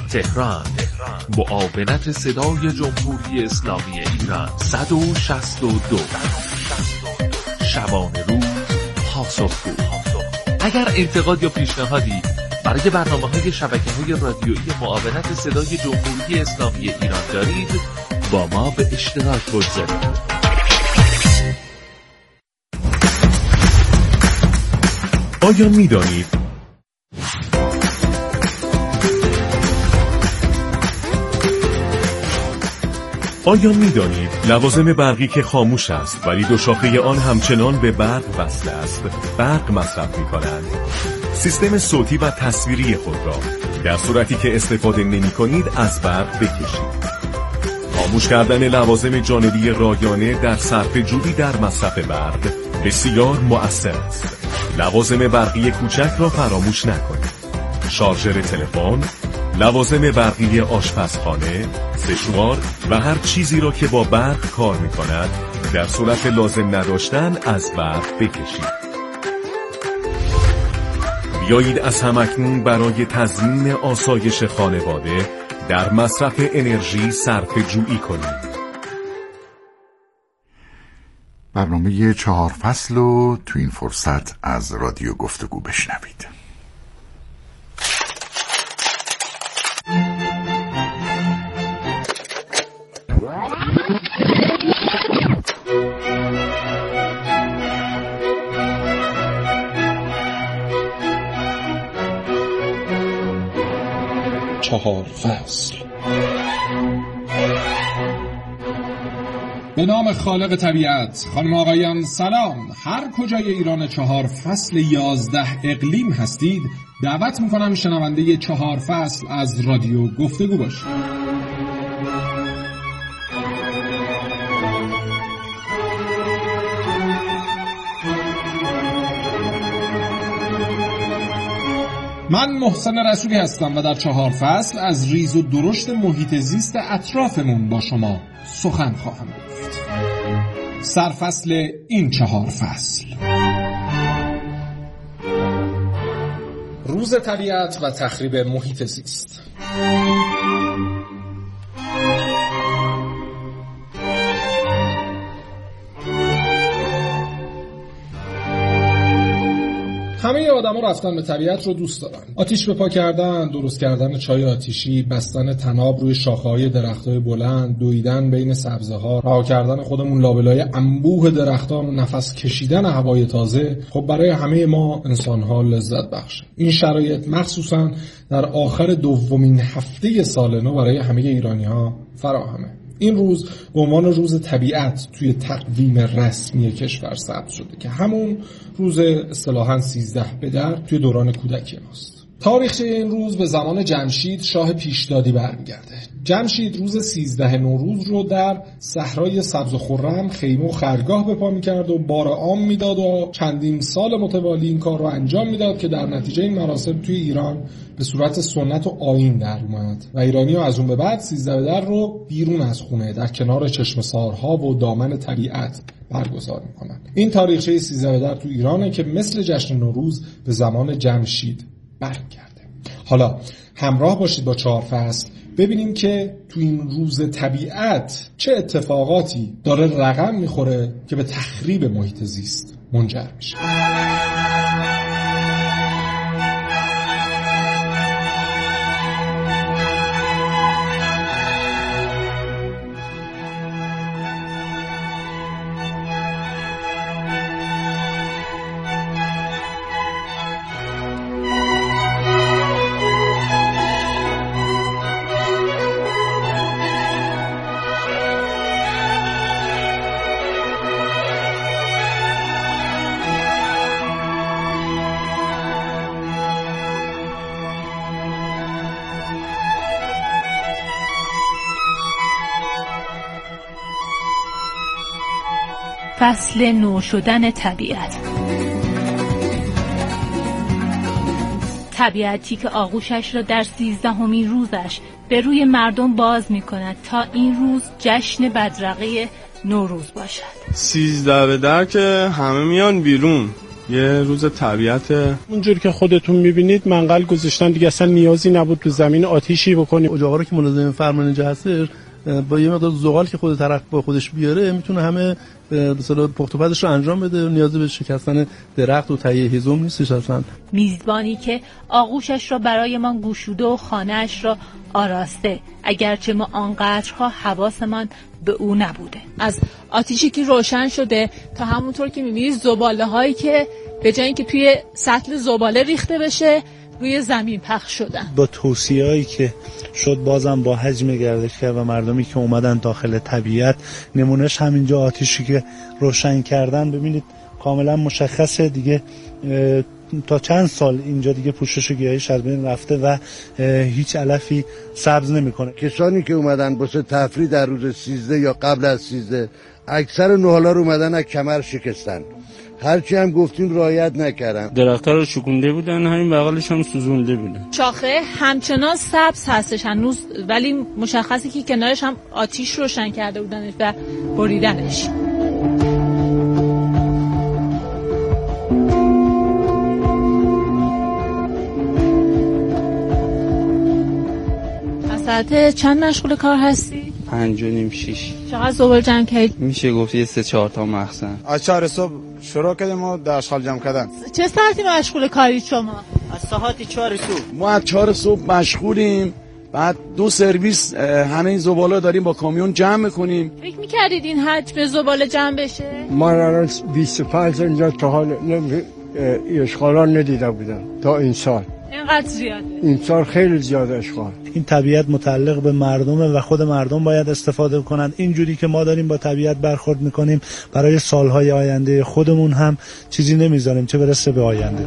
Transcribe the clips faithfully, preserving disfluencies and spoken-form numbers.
تهران. معاونت صدای جمهوری اسلامی ایران صد و شصت و دو. شبانه روز پاسخگو. اگر انتقاد یا پیشنهادی برای برنامه‌های شبکه‌های رادیویی معاونت صدای جمهوری اسلامی ایران دارید، با ما به اشتراک بگذارید. آیا می‌دانید آیا می‌دانید لوازم برقی که خاموش است ولی دو شاخه آن همچنان به برق وصل است، برق مصرف می‌کنند؟ سیستم صوتی و تصویری خود را در صورتی که استفاده نمی‌کنید از برق بکشید. خاموش کردن لوازم جانبی رایانه در صرفه‌جویی در مصرف برق بسیار مؤثر است. لوازم برقی کوچک را فراموش نکنید. شارژر تلفن، لوازم برقی آشپزخانه، سشوار و هر چیزی را که با برق کار می‌کند در صورت لازم نداشتن از برق بکشید. بیایید از همکنون برای تضمین آسایش خانواده در مصرف انرژی صرفه‌جویی کنید. برنامه چهار فصل رو تو این فرصت از رادیو گفتگو بشنوید. چهار فصل. به نام خالق طبیعت. خانم آقایان سلام. هر کجای ایران چهار فصل یازده اقلیم هستید، دعوت میکنم شنونده چهار فصل از رادیو گفتگو باشید. من محسن رسولی هستم و در چهار فصل از ریز و درشت محیط زیست اطرافمون با شما سخن خواهم گفت. سرفصل این چهار فصل: روز طبیعت و تخریب محیط زیست. همه آدما رفتن به طبیعت رو دوست دارن. آتیش به پا کردن، درست کردن چای آتیشی، بستن طناب روی شاخه‌های درخت‌های بلند، دویدن بین سبزه‌ها، رها کردن خودمون لابلای انبوه درختان و نفس کشیدن هوای تازه، خب برای همه ما انسان‌ها لذت بخشه. این شرایط مخصوصاً در آخر دومین هفته سال نو برای همه ایرانی‌ها فراهمه. این روز به عنوان روز طبیعت توی تقویم رسمی کشور ثبت شده که همون روز اصطلاحاً سیزده به در توی دوران کودکی ماست. تاریخچه این روز به زمان جمشید شاه پیشدادی برمیگرده. جمشید روز سیزده نوروز رو در صحرای سبز و خرم خیمه و خرگاه به پا می‌کرد و بار عام میداد و چندین سال متوالی این کار رو انجام میداد که در نتیجه این مراسم توی ایران به صورت سنت و آیین در اومد و ایرانی‌ها از اون به بعد سیزده به در رو بیرون از خونه در کنار چشمه‌سارها و دامن طبیعت برگزار می‌کنن. این تاریخچه سیزده به در تو ایرانه که مثل جشن نوروز به زمان جمشید برمیگرده. حالا همراه باشید با چهار فصل ببینیم که تو این روز طبیعت چه اتفاقاتی داره رقم میخوره که به تخریب محیط زیست منجر میشه. فصل نو شدن طبیعت. طبیعتی که آغوشش را در سیزدهمین روزش به روی مردم باز می کند تا این روز جشن بدرقه نوروز باشد. سیزده به در که همه میان بیرون، یه روز طبیعت. اونجوری که خودتون میبینید منقل گذاشتن دیگه، اصلا نیازی نبود تو زمین آتیشی بکنی. اجاقا رو که ملازم فرمان اینجا هستش با یه مقدار زغال که خود طرف با خودش بیاره میتونه همه به اصطلاح پخت و پزش رو انجام بده، نیازی به شکستن درخت و تهیه هیزم نیستش اصلا. میزبانی که آغوشش را برایمان گشوده و خانه‌اش را آراسته، اگرچه ما آنقدرها حواسمان به او نبوده. از آتیشی که روشن شده تا همونطور که می‌بینید زباله هایی که به جای اینکه توی سطل زباله ریخته بشه روی زمین پخش شدن. با توصیه‌ای که شد بازم با حجم گردشگر و مردمی که اومدن داخل طبیعت، نمونهش همینجا آتیشی که روشن کردن ببینید کاملا مشخصه دیگه. تا چند سال اینجا دیگه پوشش گیاهیش از بین رفته و هیچ علفی سبز نمیکنه. کسانی که اومدن واسه تفریح در روز سیزده یا قبل از سیزده، اکثر نهالا رو اومدن از کمر شکستن، هرچی هم گفتیم رعایت نکردن. درخت‌ها رو شکونده بودن، همین بغلش هم سوزونده بودن. شاخه همچنان سبز هستش هنوز، ولی مشخصه که کنارش هم آتیش روشن کرده بودنش و بریدنش. ساعت چند مشغول کار هستی؟ پنج و نیم شیش. چقدر زباله جمع کردی؟ میشه گفت یه سه چهار تا مخزن. از چهار صبح شروع کردیم و در اشغال جمع کردن. چه ساعتی مشغول کاری شما؟ از ساعت چهار صبح. ما از چهار صبح مشغولیم. بعد دو سرویس همه این زباله داریم با کامیون جمع میکنیم. فکر میکردید این حجم زباله جمع بشه؟ ما الان بیست و پنج اینجا تا حال اشغالان ندیده بودم تا این سال. اینقدر زیاده؟ این سال خیلی زیاده اشغال. این طبیعت متعلق به مردمه و خود مردم باید استفاده کنند. اینجوری که ما داریم با طبیعت برخورد میکنیم برای سالهای آینده خودمون هم چیزی نمیذاریم، چه برسه به آینده.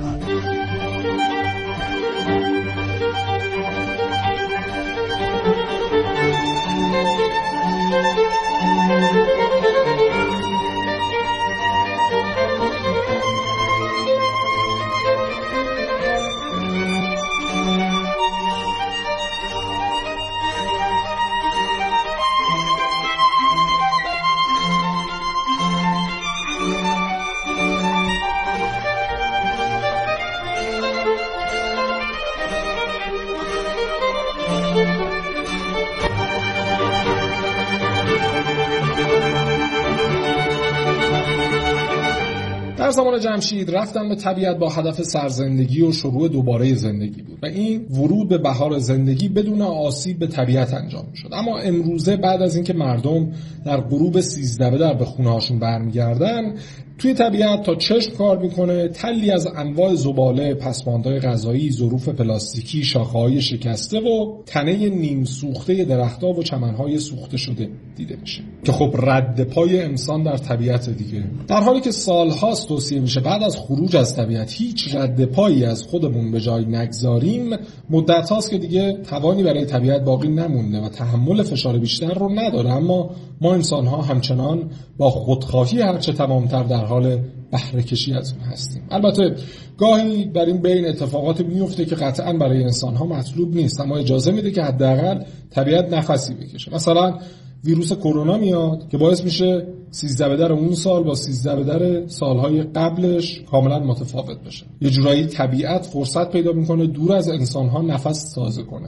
در زمان جمشید رفتن به طبیعت با هدف سرزندگی و شروع دوباره زندگی بود و این ورود به بهار زندگی بدون آسیب به طبیعت انجام شد. اما امروزه بعد از اینکه مردم در غروب سیزده در به خونه هاشون برمیگردن، توی طبیعت تا چشم کار میکنه تلی از انواع زباله، پسماندهای غذایی، ظروف پلاستیکی، شاخه‌های شکسته و تنه نیم سوخته درخت‌ها و چمن‌های سوخته شده دیده میشه که خب رد پای انسان در طبیعت دیگه. در حالی که سال‌هاست توصیه میشه بعد از خروج از طبیعت هیچ رد پایی از خودمون به جای نگذاریم، مدت هاست که دیگه توانی برای طبیعت باقی نمونده و تحمل فشار بیشتر رو نداره. اما ما انسان‌ها همچنان با خودخواهی هرچه تمام‌تر در حال بهره کشی از اون هستیم. البته گاهی در این بین اتفاقات میفته که قطعاً برای انسان‌ها مطلوب نیست، اما اجازه میده که حداقل طبیعت نفسی بکشه. مثلا ویروس کرونا میاد که باعث میشه سیزده به در اون سال با سیزده به در سالهای قبلش کاملا متفاوت بشه. یه جورایی طبیعت فرصت پیدا میکنه دور از انسان‌ها نفس تازه کنه.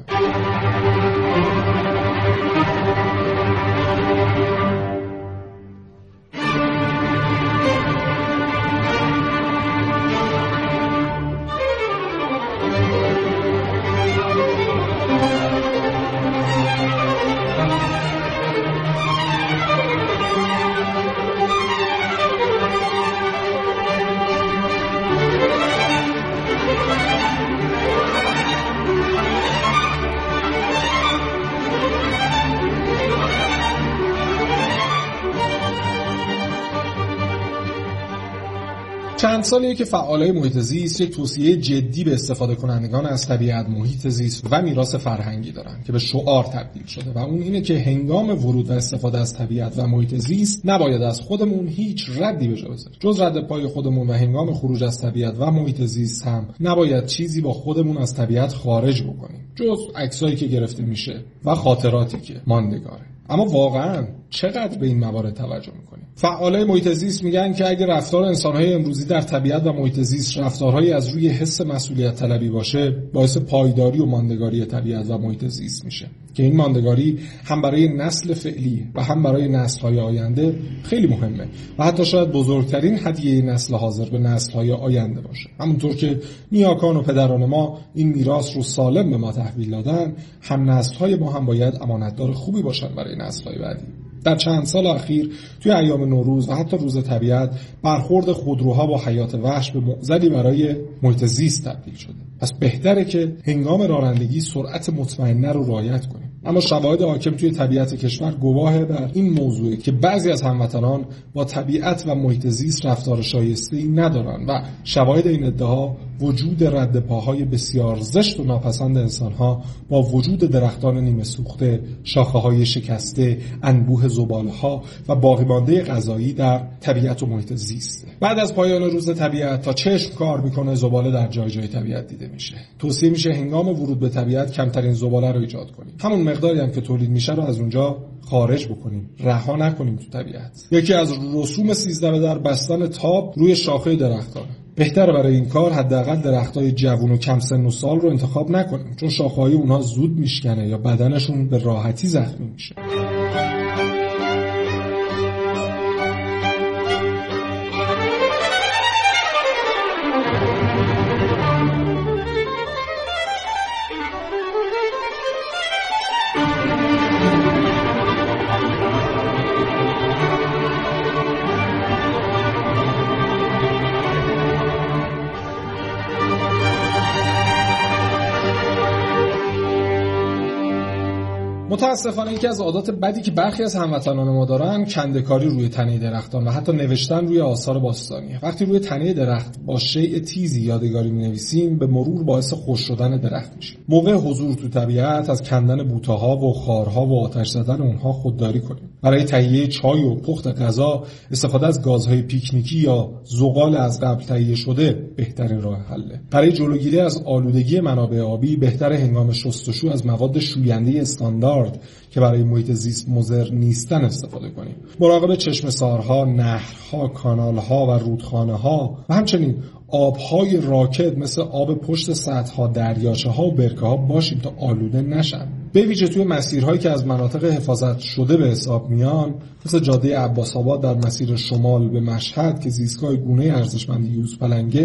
چند سالیه که فعالای محیط زیست یک توصیه جدی به استفاده کنندگان از طبیعت، محیط زیست و میراث فرهنگی دارن که به شعار تبدیل شده و اون اینه که هنگام ورود و استفاده از طبیعت و محیط زیست نباید از خودمون هیچ ردی به جا بذاریم. جز رد پای خودمون و هنگام خروج از طبیعت و محیط زیست هم نباید چیزی با خودمون از طبیعت خارج بکنیم جز عکسایی که گرفته میشه و خاطراتی که ماندگاره. اما واقعا چقدر به این موارد توجه میکنیم؟ فعالای محیط زیست میگن که اگه رفتار انسان‌های امروزی در طبیعت و محیط زیست رفتارهایی از روی حس مسئولیت طلبی باشه، باعث پایداری و ماندگاری طبیعت و محیط زیست میشه که این ماندگاری هم برای نسل فعلی و هم برای نسل‌های آینده خیلی مهمه و حتی شاید بزرگترین هدیه نسل حاضر به نسل‌های آینده باشه. همونطور که نیاکان و پدران ما این میراث رو سالم به ما تحویل دادن، هم نسل‌های ما هم باید امانتدار خوبی باشن برای نسل‌های بعدی. در چند سال اخیر توی ایام نوروز و حتی روز طبیعت برخورد خودروها با حیات وحش به معضلی برای محیط زیست تبدیل شده. پس بهتره که هنگام رانندگی سرعت مطمئنه رو رعایت کنیم. اما شواهد حاکم توی طبیعت کشور گواه بر این موضوعه که بعضی از هموطنان با طبیعت و محیط زیست رفتار شایسته‌ای ندارن و شواهد این ادعا وجود رد پاهای بسیار زشت و ناپسند انسان‌ها با وجود درختان نیمه سوخته، شاخه‌های شکسته، انبوه زباله‌ها و باقی مانده غذایی در طبیعت و محیط زیست. بعد از پایان روز طبیعت تا چشم کار میکنه زباله در جای جای طبیعت دیده میشه. توصیه میشه هنگام ورود به طبیعت کمترین زباله رو ایجاد کنیم. همون مقداری هم که تولید میشه رو از اونجا خارج بکنیم، رها نکنیم تو طبیعت. یکی از رسوم سیزده به در بستن تاب روی شاخه درختانه. بهتره برای این کار حداقل درختای جوون و کم سن و سال رو انتخاب نکنیم، چون شاخه‌های اونها زود میشکنه یا بدنشون به راحتی زخمی میشه. متاسفانه یکی از عادات بدی که برخی از هموطنان ما دارن کنده‌کاری روی تنه درختان و حتی نوشتن روی آثار باستانیه. وقتی روی تنه درخت با شیء تیزی یادگاری می‌نویسیم، به مرور باعث خشک شدن درخت میشه. موقع حضور تو طبیعت از کندن بوته‌ها و خارها و آتش زدن اونها خودداری کنیم. برای تهیه چای و پخت غذا استفاده از گازهای پیکنیکی یا زغال از قبل تهیه شده بهترین راه حله. برای جلوگیری از آلودگی منابع آبی بهتره هنگام شستشو از مواد شوینده استاندارد که برای محیط زیست مضر نیستن استفاده کنیم. مراقب چشمه‌سارها، نهرها، کانالها و رودخانه‌ها و همچنین آبهای راکد مثل آب پشت سطح‌ها، دریاچه‌ها و برکه‌ها باشیم تا آلوده نشن. به ویژه توی مسیرهایی که از مناطق حفاظت شده به حساب میان، مثل جاده عباس‌آباد در مسیر شمال به مشهد که زیستگاه گونه ارزشمند یوزپلنگه،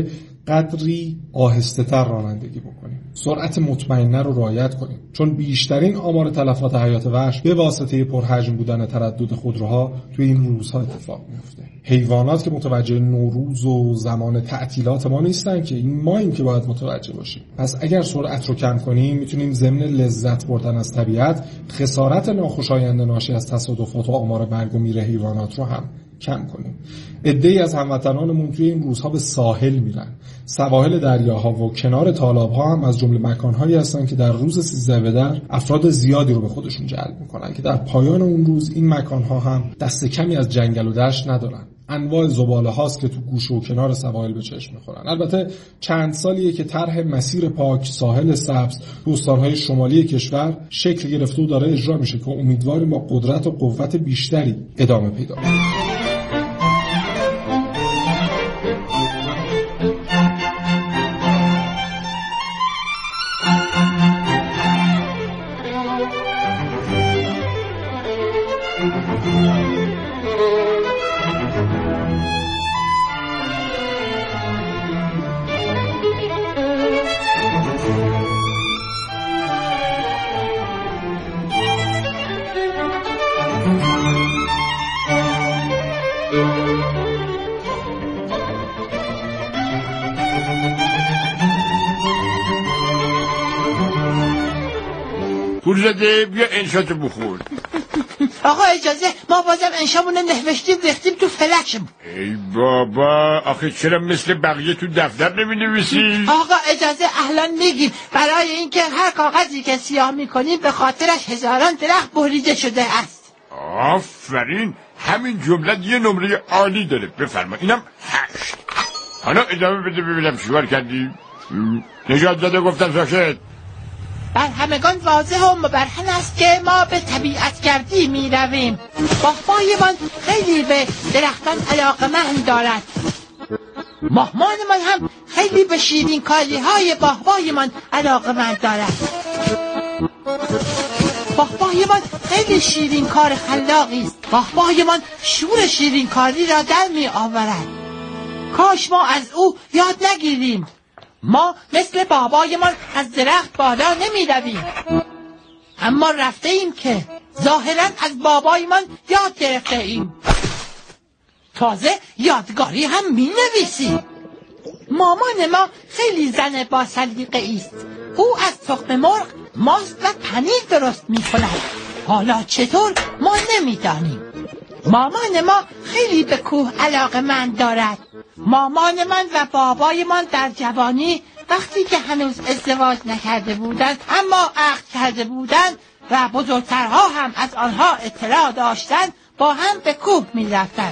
قدری آهسته‌تر رانندگی بکنیم. سرعت مطمئنه رو رعایت کنیم، چون بیشترین آمار تلفات حیات وحش به واسطه پرحجم بودن تردد خودروها توی این روزها اتفاق میفته. حیوانات که متوجه نوروز و زمان تعطیلات ما نیستن که، این ماییم که باید متوجه باشیم. پس اگر سرعت رو کم کنیم میتونیم ضمن لذت بردن از طبیعت خسارت ناخوشایند ناشی از تصادفات و آمار مرگ و میر حیوانات رو هم کم کنیم. عده‌ای از هموطنانمون توی این روزها به ساحل میرن. سواحل دریاها و کنار تالاب‌ها هم از جمله مکان‌هایی هستن که در روز سیزده به در افراد زیادی رو به خودشون جلب میکنن که در پایان اون روز این مکان‌ها هم دست کمی از جنگل و دشت ندارن. انواع زباله هاست که تو گوشه و کنار سواحل به چشم میخورن. البته چند سالیه که طرح مسیر پاک، ساحل سبز تو استان‌های شمالی کشور شکل گرفته و داره اجرا میشه که امیدواریم با قدرت و قوت بیشتری ادامه پیدا کنه. پول زده بیا انشاتو بخور. آقا اجازه، ما بازم انشامون نوشتیم ریختیم تو فلکشم. ای بابا، آخه چرا مثل بقیه تو دفتر نمی نویسی؟ آقا اجازه اهلا میگیم برای اینکه هر کاغذی که سیاه میکنیم به خاطرش هزاران درخت بریده شده است. آفرین، همین جمله یه نمره عالی داره. بفرما اینم هشت. حالا ادامه بده ببینم چیکار کردی. نجات داده گفتم ساکت. بر همگان واضح و مبرهن است که ما به طبیعت گردی می رویم. باغبانمان خیلی به درختان علاقه‌مند دارد. ماهمانمان هم خیلی به شیرین کاری های باغبانمان علاقه‌مند دارد. باغبانمان خیلی شیرین کار خلاقی است. باغبانمان شور شیرین کاری را در می آورد. کاش ما از او یاد نگیریم. ما مثل بابایمان از درخت بالا نمی رویم، اما رفته ایم که ظاهراً از بابایمان یاد گرفته ایم. تازه یادگاری هم می نویسیم. مامان ما خیلی زن با سلیقه است. او از تخم مرغ ماست و پنیر درست می کند. حالا چطور ما نمی دانیم. مامان ما خیلی به کوه علاقه‌مند دارد. مامان من و بابای من در جوانی وقتی که هنوز ازدواج نکرده بودند اما عقد کرده بودند و بزرگترها هم از آنها اطلاع داشتند با هم به کوه می رفتند.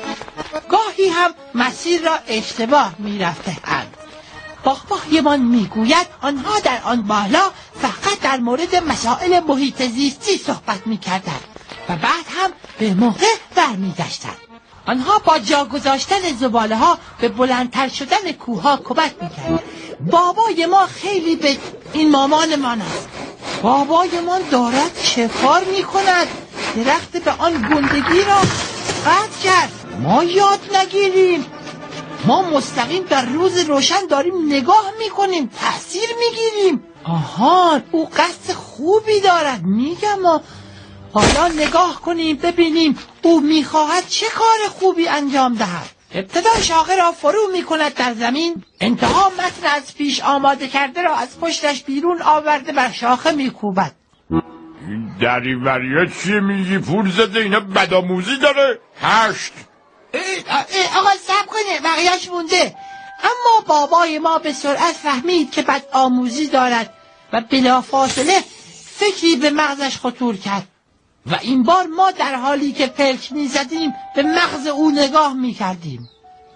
گاهی هم مسیر را اشتباه می رفتند. باغبانی من می گوید آنها در آن بالا فقط در مورد مسائل محیط زیستی صحبت می کردند و بعد هم به موقع برمیگشتند. آنها با جا گذاشتن زباله ها به بلندتر شدن کوه ها کمک میکردند. بابای ما خیلی به این مامان من است. بابای ما دارد چه کار میکند؟ درخت به آن گندگی را قطع کرد. ما یاد نگیریم. ما مستقیم در روز روشن داریم نگاه میکنیم، تأثیر میگیریم. آها، او قصد خوبی دارد. میگم ما حالا نگاه کنیم ببینیم او میخواهد چه کار خوبی انجام دهد. ابتدا شاخه را فرو میکند در زمین، انتها متن از پیش آماده کرده را از پشتش بیرون آورده بر شاخه میکوبد. این دریوریا چیه میگی؟ پول زده اینا بدآموزی داره. هشت اه اه آقا صبر کنه، بقیهش مونده. اما بابای ما به سرعت فهمید که بدآموزی دارد و بلافاصله فکری به مغزش خطور کرد و این بار ما در حالی که پلک می زدیم به مغز او نگاه می کردیم.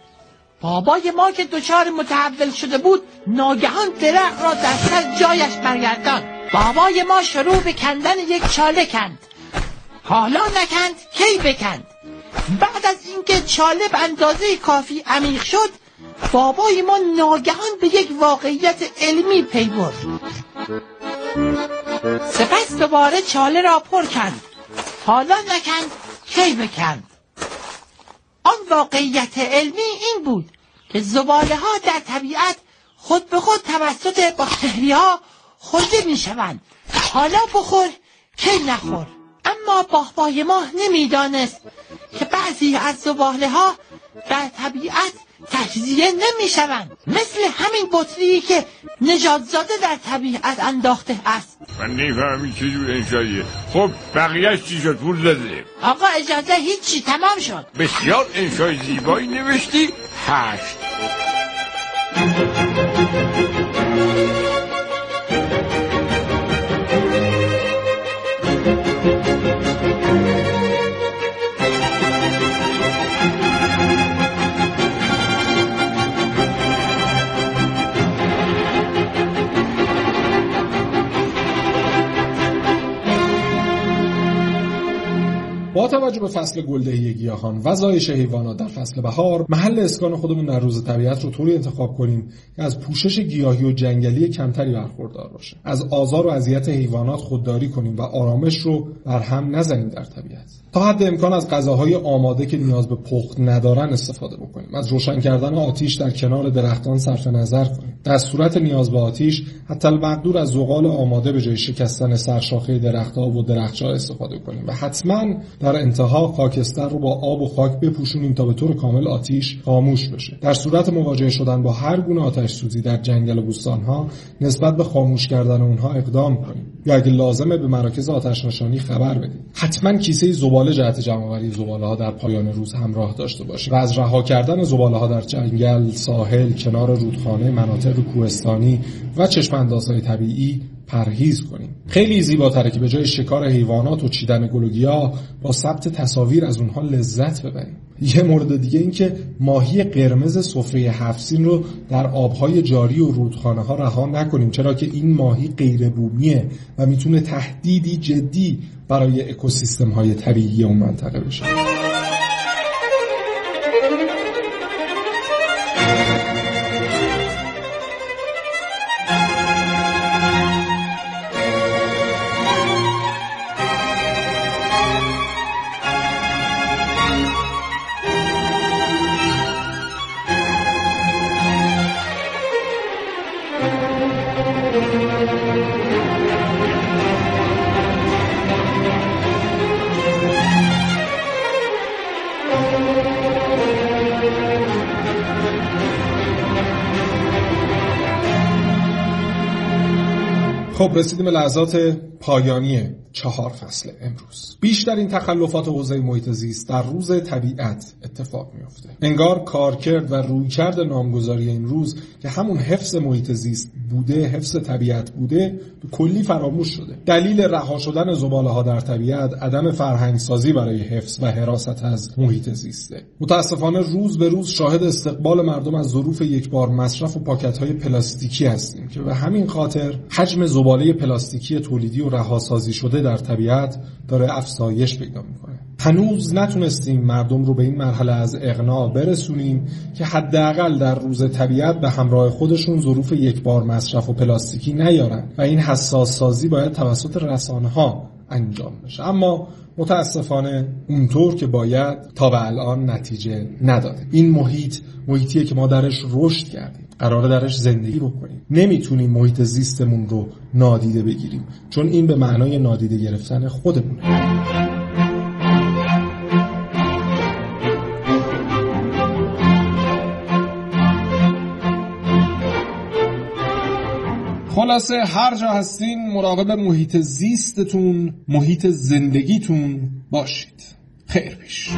بابای ما که دچار متحول شده بود ناگهان درخت را در سر جایش برگرداند. بابای ما شروع به کندن یک چاله کند. حالا نکند کی بکند. بعد از اینکه چاله به اندازه کافی عمیق شد بابای ما ناگهان به یک واقعیت علمی پی برد. سپس دوباره چاله را پر کند. حالا نکند کی بکند. آن واقعیت علمی این بود که زباله ها در طبیعت خود به خود توسط باکتری ها خورده می شوند. حالا بخور کی نخور. اما باغبان ما نمی دانست که بعضی از زباله ها در طبیعت تجزیه نمی شوند، مثل همین بطری که نژاد زاده در طبیعت انداخته است. من نفهمی چجور انشاییه. خب بقیهش چی شد؟ پول زده. آقا اجازه، هیچی، تمام شد. بسیار انشای زیبایی نوشتی. هشت با توجه به فصل گلدهی گیاهان و زایش حیوانات در فصل بهار، محل اسکان خودمون در روز طبیعت رو طوری انتخاب کنیم که از پوشش گیاهی و جنگلی کمتری برخوردار باشه. از آزار و اذیت حیوانات خودداری کنیم و آرامش رو بر هم نزنیم در طبیعت. تا حد امکان از غذاهای آماده که نیاز به پخت ندارن استفاده بکنیم. از روشن کردن آتیش در کنار درختان صرف نظر کنیم. در صورت نیاز به آتیش حتی المقدور از زغال آماده به جای شکستن سرشاخه درخت‌ها و درخت‌ها استفاده کنیم و حتماً در انتها خاکستر رو با آب و خاک بپوشونیم تا به طور کامل آتیش خاموش بشه. در صورت مواجه شدن با هر گونه آتش سوزی در جنگل و بوستان‌ها نسبت به خاموش کردن اونها اقدام کنیم یا اگه لازمه به مراکز آتش نشانی خبر بدیم. حتما کیسه زباله جهت جمع‌آوری زباله‌ها در پایان روز همراه داشته باشیم و از رها کردن زباله‌ها در جنگل، ساحل، کنار رودخانه، مناطق کوهستانی و چشم‌اندازهای طبیعی پرهیز کنیم. خیلی زیباتره که به جای شکار حیوانات و چیدن گل و گیاه با ثبت تصاویر از اونها لذت ببریم. یه مورد دیگه این که ماهی قرمز سفره هفت سین رو در آبهای جاری و رودخانه ها رها نکنیم، چرا که این ماهی غیر بومیه و میتونه تهدیدی جدی برای اکوسیستم های طبیعی اون منطقه بشه. خب رسیدیم به لحظات پایانی چهار فصل امروز. بیشترین تخلفات حوزه محیط زیست در روز طبیعت اتفاق میفته. انگار کارکرد و رویکرد نامگذاری این روز که همون حفظ محیط زیست بوده، حفظ طبیعت بوده، به کلی فراموش شده. دلیل رها شدن زباله ها در طبیعت عدم فرهنگ سازی برای حفظ و حراست از محیط زیسته. متاسفانه روز به روز شاهد استقبال مردم از ظروف یکبار مصرف و پاکت های پلاستیکی هستیم که به همین خاطر حجم زباله پلاستیکی تولیدی و رهاسازی شده در طبیعت داره افزایش پیدا میکنه. هنوز نتونستیم مردم رو به این مرحله از اقناع برسونیم که حداقل در روز طبیعت به همراه خودشون ظروف یکبار مصرف و پلاستیکی نیارن و این حساس سازی باید توسط رسانه ها انجام بشه. اما متاسفانه اونطور که باید تا به الان نتیجه نداده. این محیط محیطیه که ما درش رشد کردیم، قراره درش زندگی بکنیم. نمیتونیم محیط زیستمون رو نادیده بگیریم، چون این به معنای نادیده گرفتن خودمونه. خلاصه هر جا هستین مراقب محیط زیستتون، محیط زندگیتون باشید. خیر پیش.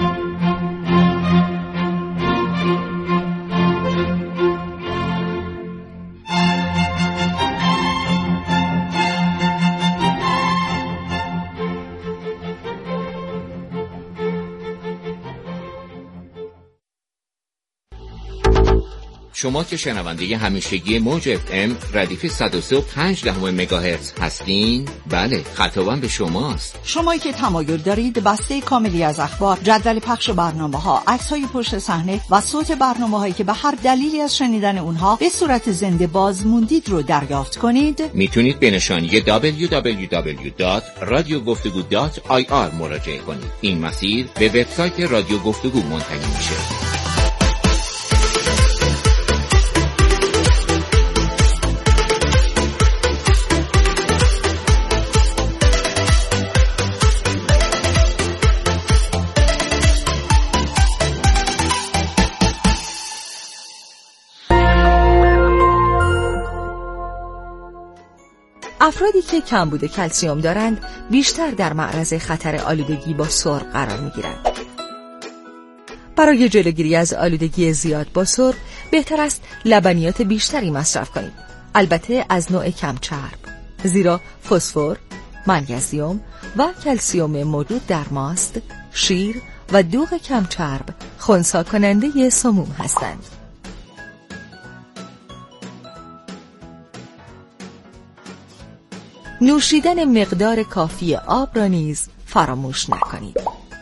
شما که شنونده همیشگی موج اف ام ردیف صد و سه و پنج دهم مگاهرتز هستین، بله خطابم به شماست. شمایی که تمایل دارید بسته کاملی از اخبار، جدول پخش برنامه‌ها، عکس‌های پشت صحنه و صوت برنامه‌هایی که به هر دلیلی از شنیدن اونها به صورت زنده باز موندید رو دریافت کنید، میتونید به نشانی دبلیو دبلیو دبلیو دات رادیو گفتگو دات آی آر مراجعه کنید. این مسیر به وبسایت رادیو گفتگو منتقل میشه. افرادی که کمبود کلسیم دارند بیشتر در معرض خطر آلودگی با سرخ قرار می‌گیرند. برای جلوگیری از آلودگی زیاد با سرخ بهتر است لبنیات بیشتری مصرف کنید، البته از نوع کم چرب، زیرا فسفر، منیزیم و کلسیم موجود در ماست، شیر و دوغ کم چرب خنثی کننده سموم هستند. نوشیدن مقدار کافی آب را نیز فراموش نکنید.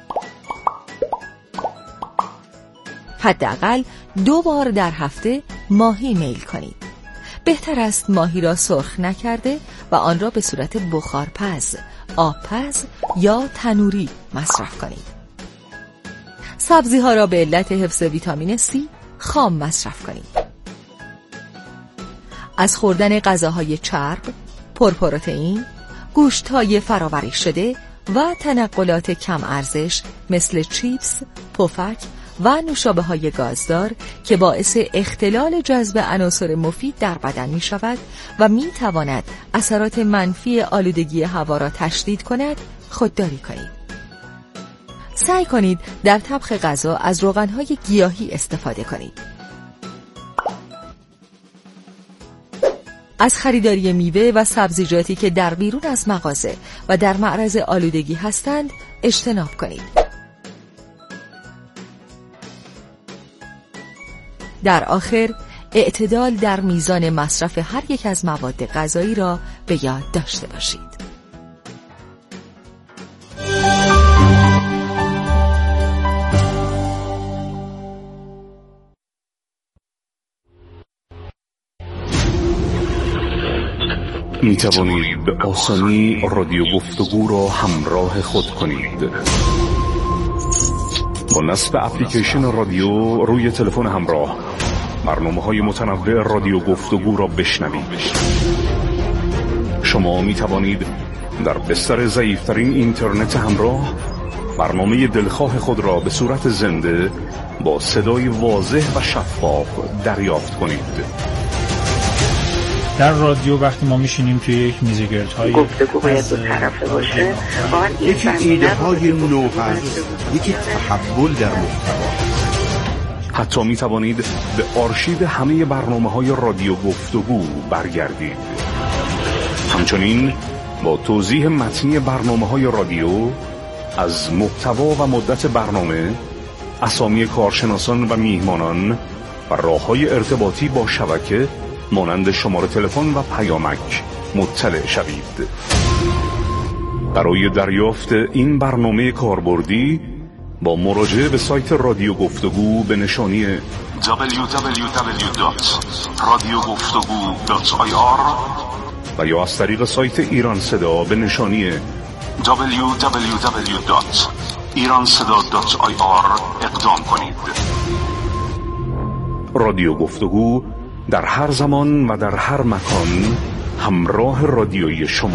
حداقل دو بار در هفته ماهی میل کنید. بهتر است ماهی را سرخ نکرده و آن را به صورت بخارپز، آبپز یا تنوری مصرف کنید. سبزی ها را به علت حفظ ویتامین C خام مصرف کنید. از خوردن غذاهای چرب، پرپروتئین، گوشت‌های فراوری شده و تنقلات کم ارزش مثل چیپس، پفک و نوشابه‌های گازدار که باعث اختلال جذب عناصر مفید در بدن می‌شود و می‌تواند اثرات منفی آلودگی هوا را تشدید کند، خودداری کنید. سعی کنید در طبخ غذا از روغن‌های گیاهی استفاده کنید. از خریداری میوه و سبزیجاتی که در بیرون از مغازه و در معرض آلودگی هستند اجتناب کنید. در آخر اعتدال در میزان مصرف هر یک از مواد غذایی را به یاد داشته باشید. می توانید به آسانی رادیو گفتگو را همراه خود کنید. با نصب اپلیکیشن رادیو روی تلفن همراه برنامه‌های متنوع رادیو گفتگو را بشنوید. شما می توانید در بستر ضعیف‌ترین اینترنت همراه برنامه دلخواه خود را به صورت زنده با صدای واضح و شفاف دریافت کنید. در رادیو وقتی ما میشینیم توی یک میزگردهای گفتگو باید دو طرفه باشه، یکی ایده های نو هست، یکی تحول در محتوا. حتی می توانید به آرشیو همه برنامه‌های رادیو گفتگو برگردید. همچنین با توضیح متنی برنامه‌های رادیو از محتوا و مدت برنامه، اسامی کارشناسان و میهمانان و راه‌های ارتباطی با شبکه مانند شماره تلفن و پیامک مطلع شوید. برای دریافت این برنامه کاربردی با مراجعه به سایت رادیو گفتگو به نشانی دبلیو دبلیو دبلیو دات رادیو گفتگو دات آی آر و یا از طریق سایت ایران صدا به نشانی دبلیو دبلیو دبلیو دات ایران صدا دات آی آر اقدام کنید. رادیو گفتگو در هر زمان و در هر مکان همراه رادیویی شما.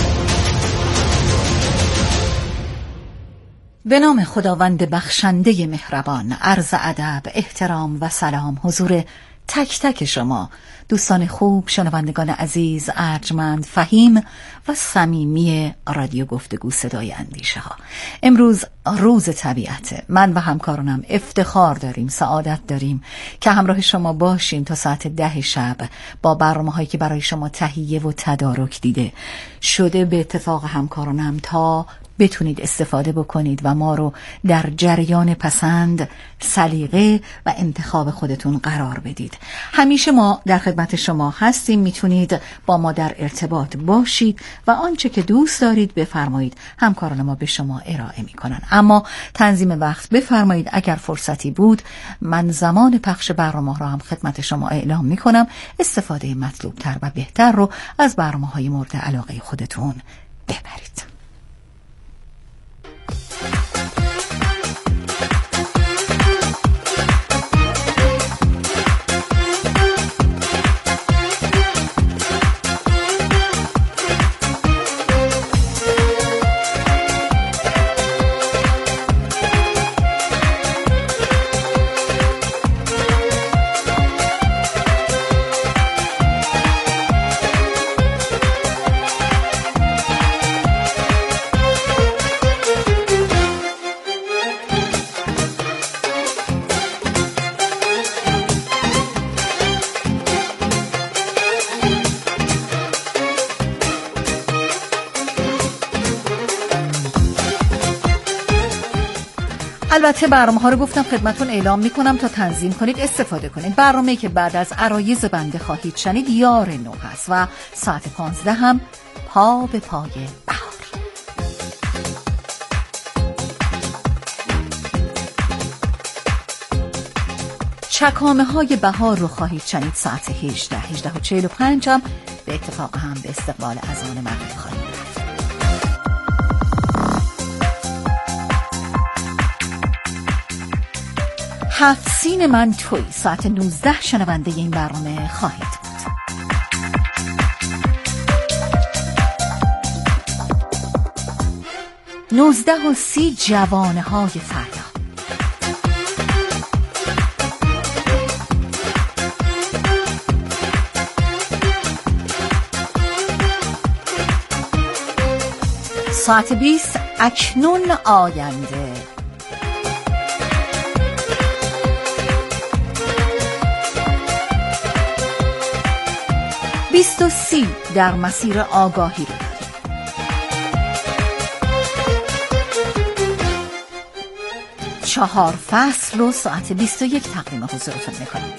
به نام خداوند بخشنده مهربان، عرض ادب، احترام و سلام حضور تک تک شما دوستان خوب، شنوندگان عزیز، ارجمند، فهیم و صمیمی رادیو گفتگو صدای اندیشه ها. امروز روز طبیعته. من و همکارانم افتخار داریم، سعادت داریم که همراه شما باشیم تا ساعت ده شب با برنامه هایی که برای شما تهیه و تدارک دیده شده به اتفاق همکارانم تا بتونید استفاده بکنید و ما رو در جریان پسند، سلیقه و انتخاب خودتون قرار بدید. همیشه ما در خدمت شما هستیم، میتونید با ما در ارتباط باشید و آنچه که دوست دارید بفرمایید، همکاران ما به شما ارائه میکنن. اما تنظیم وقت بفرمایید. اگر فرصتی بود من زمان پخش برنامه را هم خدمت شما اعلام میکنم. استفاده مطلوب تر و بهتر رو از برنامه های مورد علاقه خودتون ببرید. البته برنامه ها رو گفتم خدمتون اعلام میکنم تا تنظیم کنید، استفاده کنید. برنامه‌ای که بعد از عرایض بنده خواهید شنید یار نو هست و ساعت پانزده هم پا به پای بهار. چکامه های بهار رو خواهید شنید ساعت هجده هجده و چهل و پنج هم به اتفاق هم به استقبال اذان مغرب خواهیم رفت. هفت سین من توی ساعت نوزده شنونده این برنامه خواهید بود. نوزده و سی جوانه های فردا. ساعت بیست اکنون آینده. بیست و سی در مسیر آگاهی رو داریم. چهار فصل و ساعت بیست و یک تقدیم حضورتون میکنیم.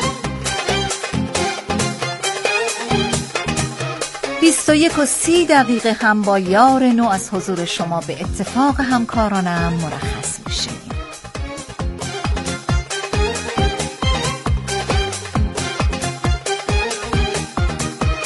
بیست و یک و سی دقیقه هم با یار نو از حضور شما به اتفاق همکارانم مرخص.